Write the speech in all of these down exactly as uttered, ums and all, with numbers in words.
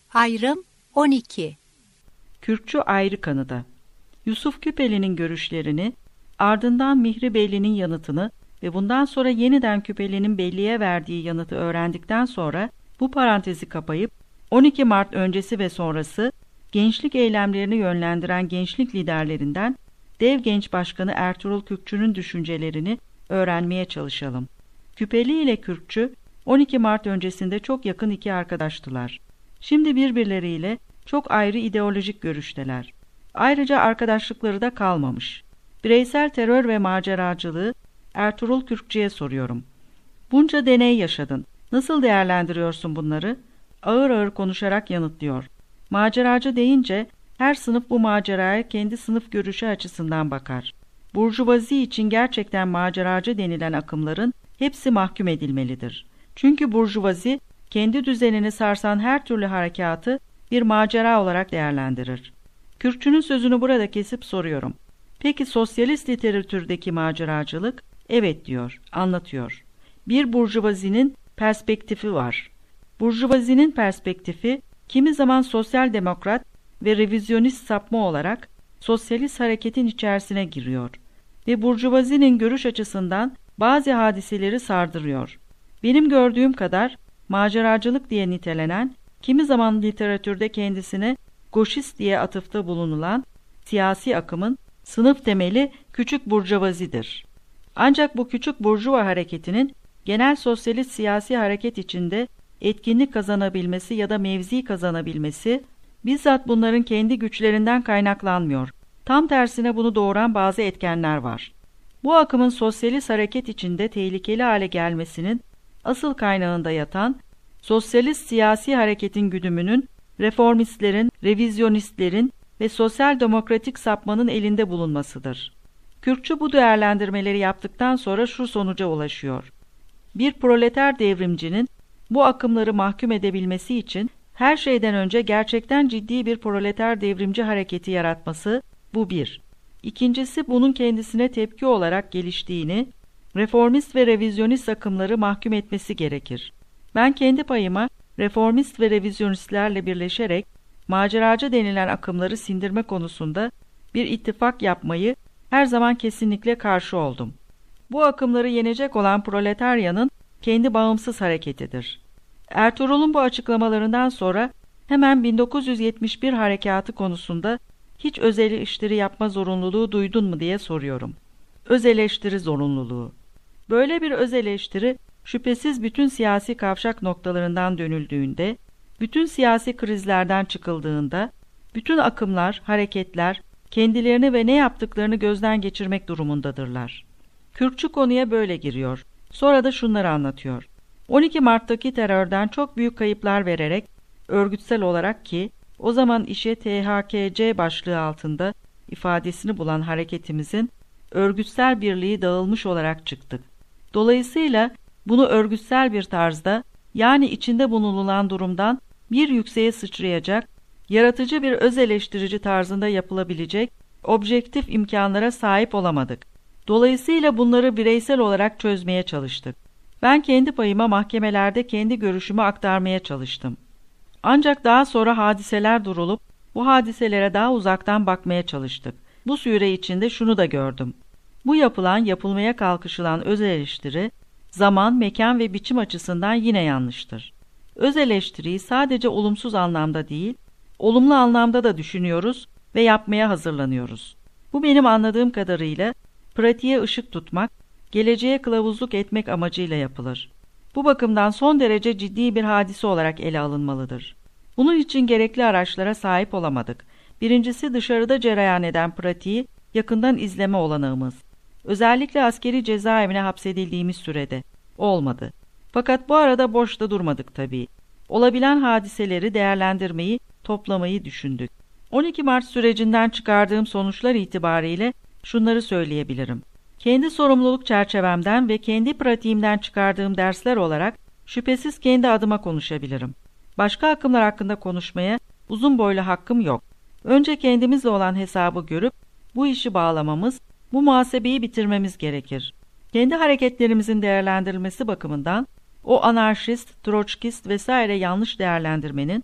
Ayrım on iki. Kürkçü ayrı kanıda. Yusuf Küpeli'nin görüşlerini, ardından Mihri Belli'nin yanıtını ve bundan sonra yeniden Küpeli'nin Belli'ye verdiği yanıtı öğrendikten sonra bu parantezi kapayıp on iki Mart öncesi ve sonrası gençlik eylemlerini yönlendiren gençlik liderlerinden Dev Genç Başkanı Ertuğrul Kürkçü'nün düşüncelerini öğrenmeye çalışalım. Küpeli ile Kürkçü on iki Mart öncesinde çok yakın iki arkadaştılar. Şimdi birbirleriyle çok ayrı ideolojik görüşteler. Ayrıca arkadaşlıkları da kalmamış. Bireysel terör ve maceracılığı Ertuğrul Kürkçü'ye soruyorum. Bunca deney yaşadın. Nasıl değerlendiriyorsun bunları? Ağır ağır konuşarak yanıtlıyor. Maceracı deyince her sınıf bu maceraya kendi sınıf görüşü açısından bakar. Burjuvazi için gerçekten maceracı denilen akımların hepsi mahkum edilmelidir. Çünkü burjuvazi kendi düzenini sarsan her türlü harekatı bir macera olarak değerlendirir. Kürkçü'nün sözünü burada kesip soruyorum. Peki sosyalist literatürdeki maceracılık? Evet diyor, anlatıyor. Bir burjuvazinin perspektifi var. Burjuvazinin perspektifi kimi zaman sosyal demokrat ve revizyonist sapma olarak sosyalist hareketin içerisine giriyor ve burjuvazinin görüş açısından bazı hadiseleri sardırıyor. Benim gördüğüm kadar maceracılık diye nitelenen, kimi zaman literatürde kendisine goşist diye atıfta bulunulan siyasi akımın sınıf temeli küçük burjuvazidir. Ancak bu küçük burjuva hareketinin genel sosyalist siyasi hareket içinde etkinlik kazanabilmesi ya da mevzi kazanabilmesi, bizzat bunların kendi güçlerinden kaynaklanmıyor. Tam tersine bunu doğuran bazı etkenler var. Bu akımın sosyalist hareket içinde tehlikeli hale gelmesinin asıl kaynağında yatan, sosyalist siyasi hareketin güdümünün reformistlerin, revizyonistlerin ve sosyal demokratik sapmanın elinde bulunmasıdır. Kürkçü bu değerlendirmeleri yaptıktan sonra şu sonuca ulaşıyor. Bir proleter devrimcinin bu akımları mahkum edebilmesi için her şeyden önce gerçekten ciddi bir proleter devrimci hareketi yaratması, bu bir. İkincisi, bunun kendisine tepki olarak geliştiğini, reformist ve revizyonist akımları mahkum etmesi gerekir. Ben kendi payıma reformist ve revizyonistlerle birleşerek maceracı denilen akımları sindirme konusunda bir ittifak yapmayı her zaman kesinlikle karşı oldum. Bu akımları yenecek olan proletaryanın kendi bağımsız hareketidir. Ertuğrul'un bu açıklamalarından sonra hemen bin dokuz yüz yetmiş bir harekatı konusunda hiç öz eleştiri yapma zorunluluğu duydun mu diye soruyorum. Öz eleştiri zorunluluğu. Böyle bir öz eleştiri şüphesiz bütün siyasi kavşak noktalarından dönüldüğünde, bütün siyasi krizlerden çıkıldığında, bütün akımlar, hareketler kendilerini ve ne yaptıklarını gözden geçirmek durumundadırlar. Kürkçü konuya böyle giriyor. Sonra da şunları anlatıyor. on iki Mart'taki terörden çok büyük kayıplar vererek, örgütsel olarak ki, o zaman işe T H K C başlığı altında ifadesini bulan hareketimizin örgütsel birliği dağılmış olarak çıktık. Dolayısıyla bunu örgütsel bir tarzda, yani içinde bulunulan durumdan bir yükseğe sıçrayacak, yaratıcı bir öz eleştirici tarzında yapılabilecek objektif imkanlara sahip olamadık. Dolayısıyla bunları bireysel olarak çözmeye çalıştık. Ben kendi payıma mahkemelerde kendi görüşümü aktarmaya çalıştım. Ancak daha sonra hadiseler durulup bu hadiselere daha uzaktan bakmaya çalıştık. Bu süre içinde şunu da gördüm. Bu yapılan, yapılmaya kalkışılan öz eleştiri, zaman, mekan ve biçim açısından yine yanlıştır. Öz eleştiriyi sadece olumsuz anlamda değil, olumlu anlamda da düşünüyoruz ve yapmaya hazırlanıyoruz. Bu benim anladığım kadarıyla pratiğe ışık tutmak, geleceğe kılavuzluk etmek amacıyla yapılır. Bu bakımdan son derece ciddi bir hadise olarak ele alınmalıdır. Bunun için gerekli araçlara sahip olamadık. Birincisi, dışarıda cereyan eden pratiği yakından izleme olanağımız. Özellikle askeri cezaevine hapsedildiğimiz sürede. Olmadı. Fakat bu arada boşta durmadık tabii. Olabilen hadiseleri değerlendirmeyi, toplamayı düşündük. on iki Mart sürecinden çıkardığım sonuçlar itibariyle şunları söyleyebilirim. Kendi sorumluluk çerçevemden ve kendi pratiğimden çıkardığım dersler olarak şüphesiz kendi adıma konuşabilirim. Başka akımlar hakkında konuşmaya uzun boylu hakkım yok. Önce kendimizle olan hesabı görüp bu işi bağlamamız, bu muhasebeyi bitirmemiz gerekir. Kendi hareketlerimizin değerlendirilmesi bakımından o anarşist, troçkist vesaire yanlış değerlendirmenin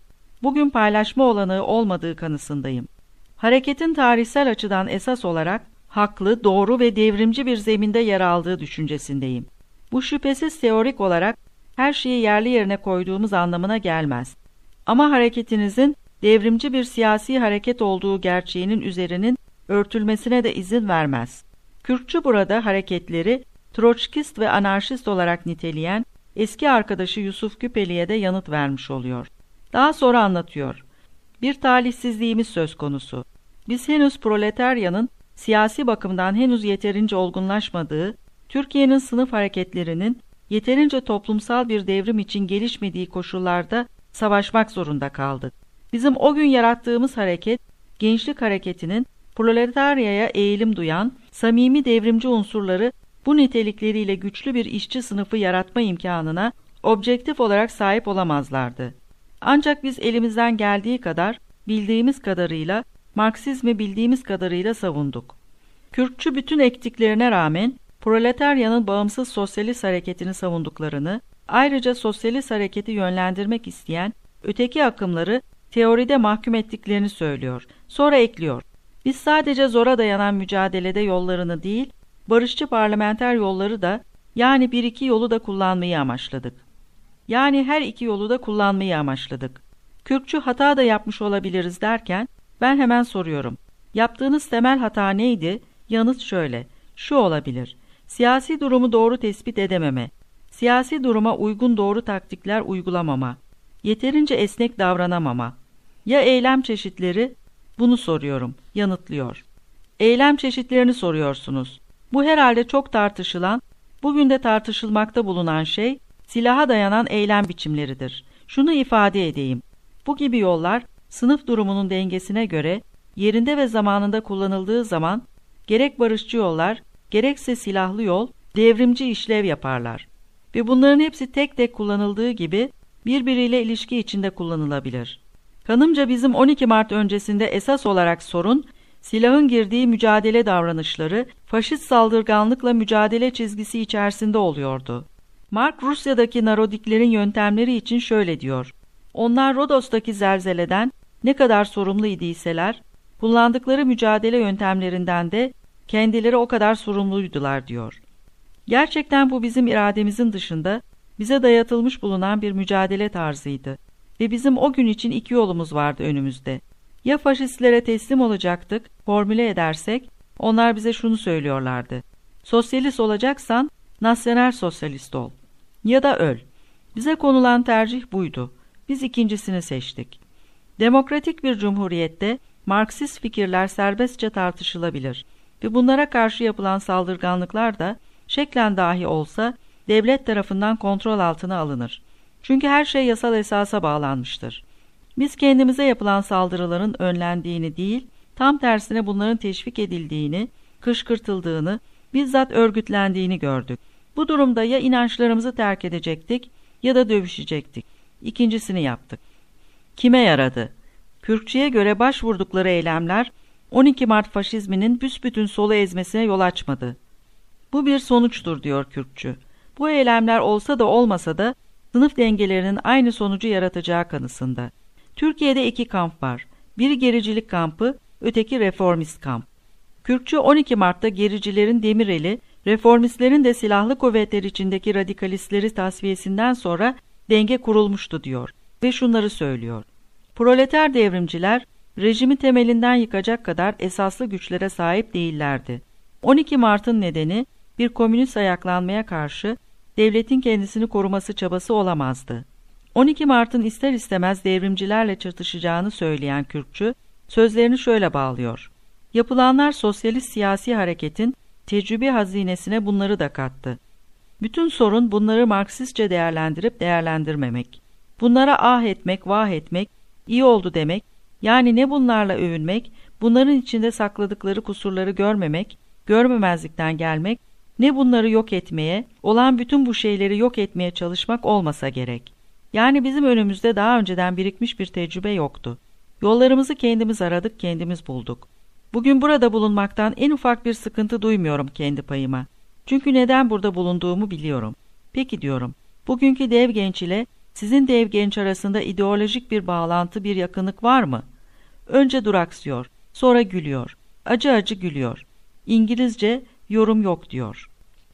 bugün paylaşma olanağı olmadığı kanısındayım. Hareketin tarihsel açıdan esas olarak haklı, doğru ve devrimci bir zeminde yer aldığı düşüncesindeyim. Bu şüphesiz teorik olarak her şeyi yerli yerine koyduğumuz anlamına gelmez. Ama hareketinizin devrimci bir siyasi hareket olduğu gerçeğinin üzerinin örtülmesine de izin vermez. Kürkçü burada hareketleri Troçkist ve anarşist olarak niteleyen eski arkadaşı Yusuf Küpeli'ye de yanıt vermiş oluyor. Daha sonra anlatıyor. Bir talihsizliğimiz söz konusu. Biz henüz proletaryanın siyasi bakımdan henüz yeterince olgunlaşmadığı, Türkiye'nin sınıf hareketlerinin yeterince toplumsal bir devrim için gelişmediği koşullarda savaşmak zorunda kaldık. Bizim o gün yarattığımız hareket, gençlik hareketinin proletaryaya eğilim duyan, samimi devrimci unsurları bu nitelikleriyle güçlü bir işçi sınıfı yaratma imkanına objektif olarak sahip olamazlardı. Ancak biz elimizden geldiği kadar, bildiğimiz kadarıyla, Marksizmi bildiğimiz kadarıyla savunduk. Kürkçü bütün ektiklerine rağmen, proletaryanın bağımsız sosyalist hareketini savunduklarını, ayrıca sosyalist hareketi yönlendirmek isteyen öteki akımları teoride mahkum ettiklerini söylüyor. Sonra ekliyor. Biz sadece zora dayanan mücadelede yollarını değil, barışçı parlamenter yolları da, yani bir iki yolu da kullanmayı amaçladık. Yani her iki yolu da kullanmayı amaçladık. Kürkçü hata da yapmış olabiliriz derken, ben hemen soruyorum. Yaptığınız temel hata neydi? Yanıt şöyle. Şu olabilir. Siyasi durumu doğru tespit edememe. Siyasi duruma uygun doğru taktikler uygulamama. Yeterince esnek davranamama. Ya eylem çeşitleri? Bunu soruyorum. Yanıtlıyor. Eylem çeşitlerini soruyorsunuz. Bu herhalde çok tartışılan, bugün de tartışılmakta bulunan şey, silaha dayanan eylem biçimleridir. Şunu ifade edeyim. Bu gibi yollar, sınıf durumunun dengesine göre, yerinde ve zamanında kullanıldığı zaman, gerek barışçı yollar, gerekse silahlı yol, devrimci işlev yaparlar. Ve bunların hepsi tek tek kullanıldığı gibi, birbiriyle ilişki içinde kullanılabilir. Kanımca bizim on iki Mart öncesinde esas olarak sorun, silahın girdiği mücadele davranışları, faşist saldırganlıkla mücadele çizgisi içerisinde oluyordu. Mark Rusya'daki narodiklerin yöntemleri için şöyle diyor. Onlar Rodos'taki zelzeleden ne kadar sorumlu idiyseler, kullandıkları mücadele yöntemlerinden de kendileri o kadar sorumluydular diyor. Gerçekten bu bizim irademizin dışında bize dayatılmış bulunan bir mücadele tarzıydı. Ve bizim o gün için iki yolumuz vardı önümüzde. Ya faşistlere teslim olacaktık, formüle edersek, onlar bize şunu söylüyorlardı. Sosyalist olacaksan, nasyonel sosyalist ol. Ya da öl. Bize konulan tercih buydu. Biz ikincisini seçtik. Demokratik bir cumhuriyette, Marksist fikirler serbestçe tartışılabilir. Ve bunlara karşı yapılan saldırganlıklar da, şeklen dahi olsa, devlet tarafından kontrol altına alınır. Çünkü her şey yasal esasa bağlanmıştır. Biz kendimize yapılan saldırıların önlendiğini değil, tam tersine bunların teşvik edildiğini, kışkırtıldığını, bizzat örgütlendiğini gördük. Bu durumda ya inançlarımızı terk edecektik ya da dövüşecektik. İkincisini yaptık. Kime yaradı? Kürkçü'ye göre başvurdukları eylemler on iki Mart faşizminin büsbütün solu ezmesine yol açmadı. Bu bir sonuçtur diyor Kürkçü. Bu eylemler olsa da olmasa da sınıf dengelerinin aynı sonucu yaratacağı kanısında. Türkiye'de iki kamp var. Biri gericilik kampı, öteki reformist kamp. Kürkçü on iki Mart'ta gericilerin demireli, reformistlerin de silahlı kuvvetler içindeki radikalistleri tasfiyesinden sonra denge kurulmuştu diyor ve şunları söylüyor. Proleter devrimciler rejimi temelinden yıkacak kadar esaslı güçlere sahip değillerdi. on iki Mart'ın nedeni bir komünist ayaklanmaya karşı devletin kendisini koruması çabası olamazdı. on iki Mart'ın ister istemez devrimcilerle çatışacağını söyleyen Kürkçü, sözlerini şöyle bağlıyor. Yapılanlar sosyalist siyasi hareketin tecrübe hazinesine bunları da kattı. Bütün sorun bunları Marksistçe değerlendirip değerlendirmemek. Bunlara ah etmek, vah etmek, iyi oldu demek, yani ne bunlarla övünmek, bunların içinde sakladıkları kusurları görmemek, görmemezlikten gelmek, ne bunları yok etmeye, olan bütün bu şeyleri yok etmeye çalışmak olmasa gerek. Yani bizim önümüzde daha önceden birikmiş bir tecrübe yoktu. Yollarımızı kendimiz aradık, kendimiz bulduk. Bugün burada bulunmaktan en ufak bir sıkıntı duymuyorum kendi payıma. Çünkü neden burada bulunduğumu biliyorum. Peki diyorum, bugünkü dev genç ile Sizin dev genç arasında ideolojik bir bağlantı, bir yakınlık var mı? Önce duraksıyor, sonra gülüyor. Acı acı gülüyor. İngilizce yorum yok diyor.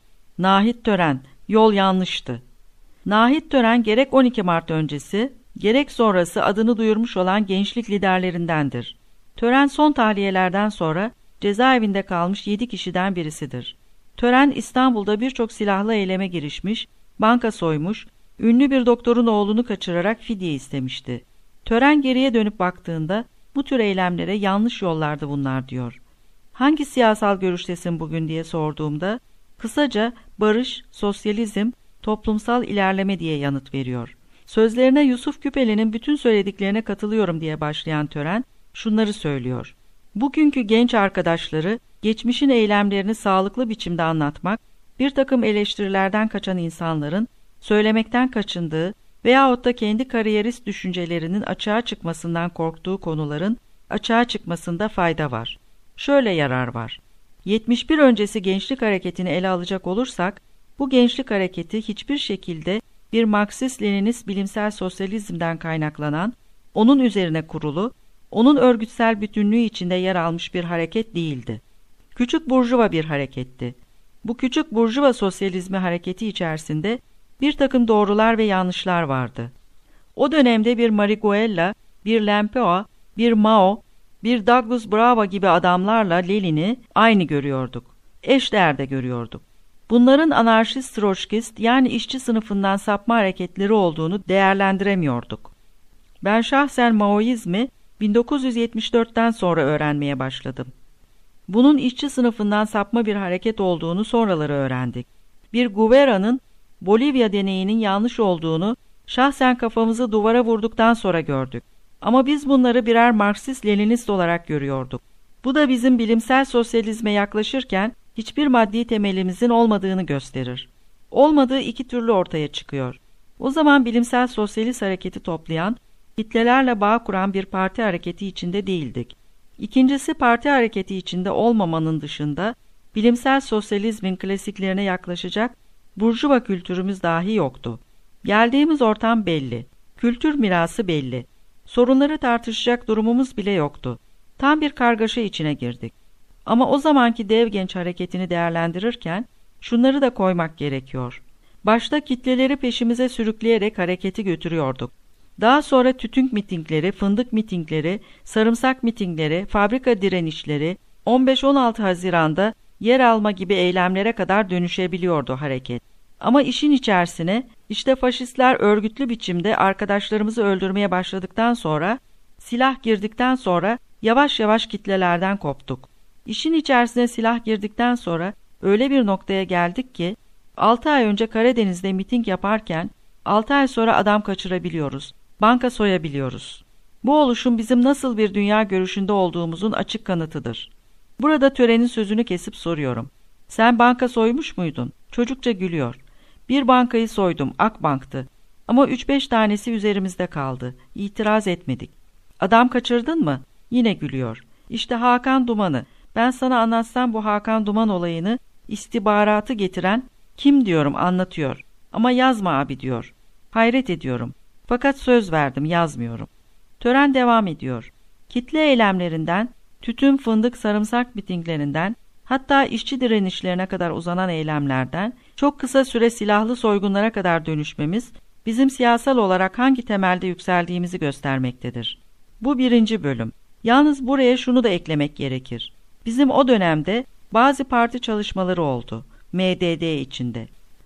Nahit Tören, yol yanlıştı. Nahit Tören gerek on iki Mart öncesi, gerek sonrası adını duyurmuş olan gençlik liderlerindendir. Tören son tahliyelerden sonra cezaevinde kalmış yedi kişiden birisidir. Tören İstanbul'da birçok silahlı eyleme girişmiş, banka soymuş, ünlü bir doktorun oğlunu kaçırarak fidye istemişti. Tören geriye dönüp baktığında bu tür eylemlere yanlış yollardı bunlar diyor. Hangi siyasal görüştesin bugün diye sorduğumda kısaca barış, sosyalizm, toplumsal ilerleme diye yanıt veriyor. Sözlerine Yusuf Küpeli'nin bütün söylediklerine katılıyorum diye başlayan Tören şunları söylüyor. Bugünkü genç arkadaşları geçmişin eylemlerini sağlıklı biçimde anlatmak, bir takım eleştirilerden kaçan insanların söylemekten kaçındığı veyahut da kendi kariyerist düşüncelerinin açığa çıkmasından korktuğu konuların açığa çıkmasında fayda var. Şöyle yarar var. yetmiş bir öncesi gençlik hareketini ele alacak olursak, bu gençlik hareketi hiçbir şekilde bir Marksist-Leninist bilimsel sosyalizmden kaynaklanan, onun üzerine kurulu, onun örgütsel bütünlüğü içinde yer almış bir hareket değildi. Küçük burjuva bir hareketti. Bu küçük burjuva sosyalizmi hareketi içerisinde bir takım doğrular ve yanlışlar vardı. O dönemde bir Marighella, bir Lempeau, bir Mao, bir Douglas Bravo gibi adamlarla Lenin'i aynı görüyorduk. Eşdeğerde görüyorduk. Bunların anarşist, troçkist yani işçi sınıfından sapma hareketleri olduğunu değerlendiremiyorduk. Ben şahsen Maoizmi bin dokuz yüz yetmiş dörtten sonra öğrenmeye başladım. Bunun işçi sınıfından sapma bir hareket olduğunu sonraları öğrendik. Bir Guevara'nın Bolivya deneyinin yanlış olduğunu şahsen kafamızı duvara vurduktan sonra gördük. Ama biz bunları birer Marksist-Leninist olarak görüyorduk. Bu da bizim bilimsel sosyalizme yaklaşırken hiçbir maddi temelimizin olmadığını gösterir. Olmadığı iki türlü ortaya çıkıyor. O zaman bilimsel sosyalist hareketi toplayan, kitlelerle bağ kuran bir parti hareketi içinde değildik. İkincisi parti hareketi içinde olmamanın dışında bilimsel sosyalizmin klasiklerine yaklaşacak burjuva kültürümüz dahi yoktu. Geldiğimiz ortam belli, kültür mirası belli. Sorunları tartışacak durumumuz bile yoktu. Tam bir kargaşa içine girdik. Ama o zamanki dev genç hareketini değerlendirirken şunları da koymak gerekiyor. Başta kitleleri peşimize sürükleyerek hareketi götürüyorduk. Daha sonra tütün mitingleri, fındık mitingleri, sarımsak mitingleri, fabrika direnişleri, on beş on altı Haziran'da yer alma gibi eylemlere kadar dönüşebiliyordu hareket. Ama işin içerisine işte faşistler örgütlü biçimde arkadaşlarımızı öldürmeye başladıktan sonra, silah girdikten sonra yavaş yavaş kitlelerden koptuk. İşin içerisine silah girdikten sonra öyle bir noktaya geldik ki altı ay önce Karadeniz'de miting yaparken altı ay sonra adam kaçırabiliyoruz, banka soyabiliyoruz. Bu oluşum bizim nasıl bir dünya görüşünde olduğumuzun açık kanıtıdır. Burada törenin sözünü kesip soruyorum. Sen banka soymuş muydun? Çocukça gülüyor. Bir bankayı soydum, Akbank'tı. Ama üç beş tanesi üzerimizde kaldı. İtiraz etmedik. Adam kaçırdın mı? Yine gülüyor. İşte Hakan Duman'ı. Ben sana anlatsam bu Hakan Duman olayını, istihbaratı getiren kim diyorum anlatıyor. Ama yazma abi diyor. Hayret ediyorum. Fakat söz verdim, yazmıyorum. Tören devam ediyor. Kitle eylemlerinden, tütün, fındık, sarımsak mitinglerinden, hatta işçi direnişlerine kadar uzanan eylemlerden, çok kısa süre silahlı soygunlara kadar dönüşmemiz, bizim siyasal olarak hangi temelde yükseldiğimizi göstermektedir. Bu birinci bölüm. Yalnız buraya şunu da eklemek gerekir. Bizim o dönemde bazı parti çalışmaları oldu, M D D içinde.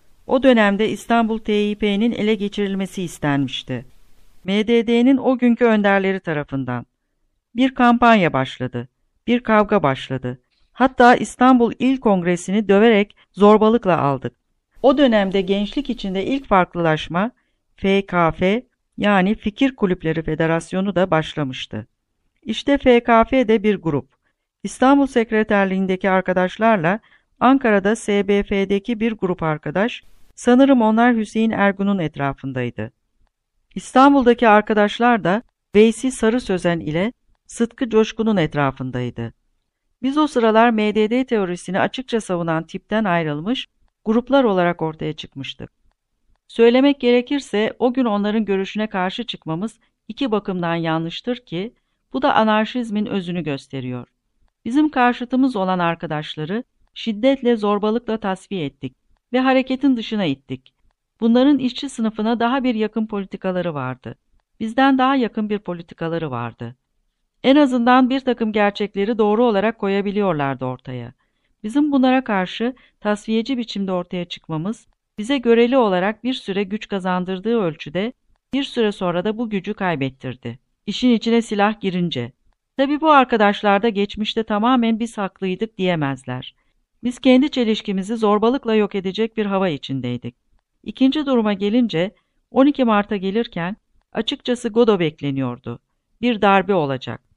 O dönemde İstanbul T İ P'nin ele geçirilmesi istenmişti. M D D'nin o günkü önderleri tarafından. Bir kampanya başladı, bir kavga başladı. Hatta İstanbul İl Kongresi'ni döverek zorbalıkla aldık. O dönemde gençlik içinde ilk farklılaşma F K F yani Fikir Kulüpleri Federasyonu da başlamıştı. İşte F K F de bir grup. İstanbul Sekreterliğindeki arkadaşlarla Ankara'da S B F'deki bir grup arkadaş, sanırım onlar Hüseyin Ergun'un etrafındaydı. İstanbul'daki arkadaşlar da Veysi Sarı Sözen ile Sıtkı Coşkun'un etrafındaydı. Biz o sıralar M D D teorisini açıkça savunan tipten ayrılmış gruplar olarak ortaya çıkmıştık. Söylemek gerekirse o gün onların görüşüne karşı çıkmamız iki bakımdan yanlıştır ki bu da anarşizmin özünü gösteriyor. Bizim karşıtımız olan arkadaşları şiddetle, zorbalıkla tasfiye ettik ve hareketin dışına ittik. Bunların işçi sınıfına daha bir yakın politikaları vardı. Bizden daha yakın bir politikaları vardı. En azından bir takım gerçekleri doğru olarak koyabiliyorlardı ortaya. Bizim bunlara karşı tasfiyeci biçimde ortaya çıkmamız, bize göreli olarak bir süre güç kazandırdığı ölçüde, bir süre sonra da bu gücü kaybettirdi. İşin içine silah girince. Tabii bu arkadaşlar da geçmişte tamamen biz haklıydık diyemezler. Biz kendi çelişkimizi zorbalıkla yok edecek bir hava içindeydik. İkinci duruma gelince, on iki Mart'a gelirken açıkçası Godot bekleniyordu. Bir darbe olacak.